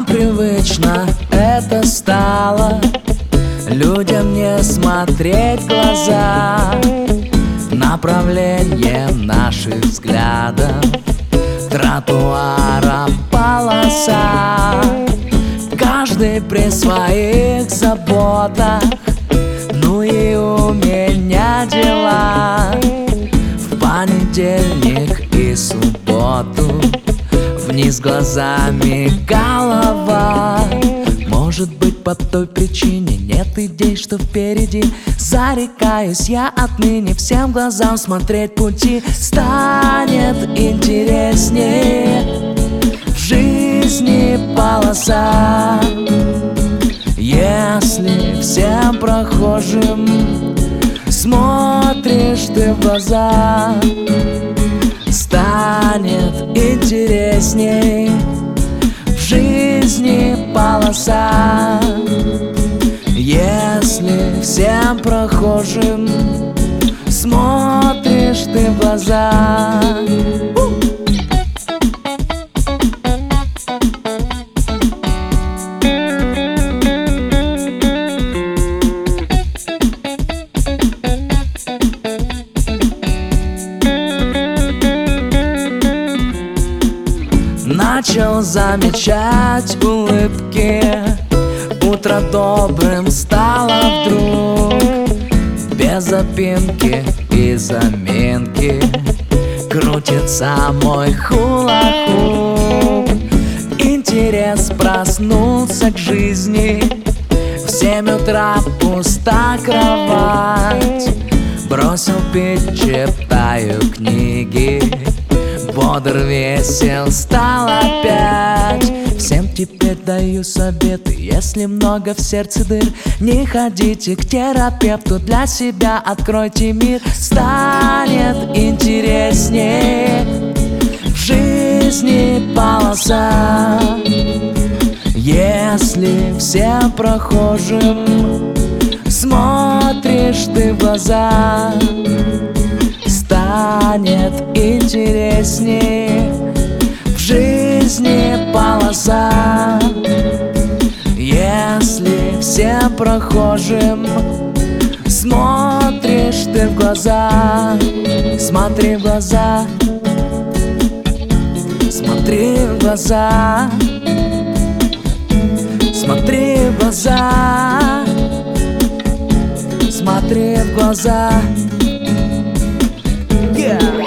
привычно это стало людям не смотреть в глаза. Направление наших взглядов тротуара полоса. Каждый при своих заботах, ну и у меня дела. В понедельник и субботу вниз глазами голова. Может быть, по той причине нет идей, что впереди. Зарекаюсь я отныне всем глазам смотреть пути. Станет интереснее в жизни полоса, если всем прохожим смотришь ты в глаза. Станет интересней в жизни полоса, если всем прохожим смотришь ты в глаза. Начал замечать улыбки, утро добрым стало вдруг. Без запинки и заминки крутится мой хула-хуп. Интерес проснулся к жизни, в 7 утра пуста кровать. Бросил пить, читаю книги, бодр, весел стал опять. Всем теперь даю советы: если много в сердце дыр, не ходите к терапевту, для себя откройте мир. Станет интереснее в жизни полоса, если всем прохожим смотришь ты в глаза. Станет интереснее в жизни полоса, если всем прохожим смотришь ты в глаза. Смотри в глаза, смотри в глаза, смотри в глаза, смотри в глаза. Yeah.